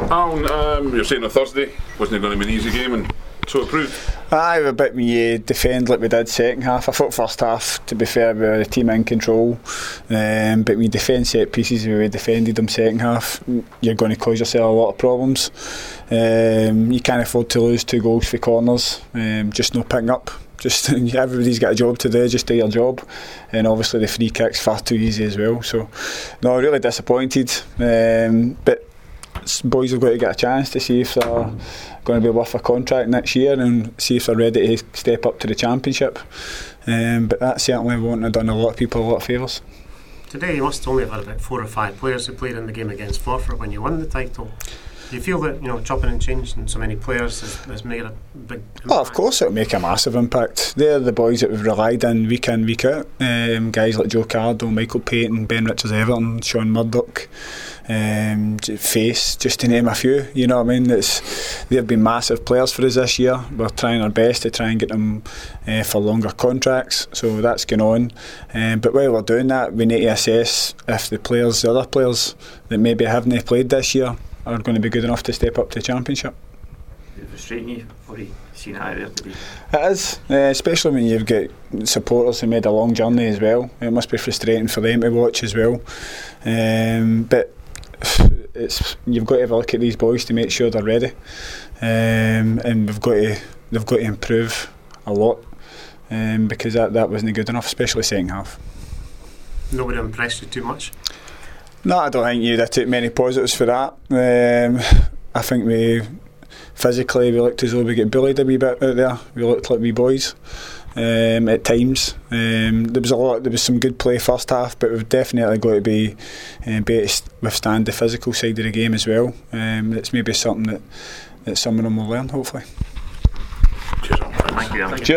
Alan, you're saying on Thursday wasn't going to be an easy game, and so it proved. Aye, a bit we defend like we did second half. I thought first half, to be fair, we were the team in control, but we defend set pieces the way we defended them second half. You're going to cause yourself a lot of problems. You can't afford to lose 2 goals for corners, just no picking up. Just everybody's got a job to do, just do your job, and obviously the free kicks far too easy as well. So no, really disappointed, but boys have got to get a chance to see if they're going to be worth a contract next year and see if they're ready to step up to the Championship, but that certainly won't have done a lot of people a lot of favours. Today you must only have had about 4 or 5 players who played in the game against Forfar when you won the title. Do you feel that chopping and changing so many players has made a big impact? Oh, of course it'll make a massive impact. They're the boys that we've relied on, week out. Guys like Joe Cardo, Michael Payton, Ben Richards-Everton, Sean Murdoch, Face, just to name a few. You know what I mean? They've been massive players for us this year. We're trying our best to try and get them for longer contracts, so that's going on. But while we're doing that, we need to assess if the other players that maybe haven't played this year are going to be good enough to step up to the Championship. Is it frustrating you already seen it out there today? It is, especially when you've got supporters who made a long journey as well. It must be frustrating for them to watch as well. But you've got to have a look at these boys to make sure they're ready, and they've got to improve a lot, because that wasn't good enough, especially second half. Nobody impressed you too much? No, I don't think you'd have took many positives for that. I think physically we looked as though we get bullied a wee bit out there. We looked like wee boys at times. There was some good play first half, but we've definitely got to be able to withstand the physical side of the game as well. It's maybe something that some of them will learn, hopefully. Cheers. Thank you, Alan. Cheers.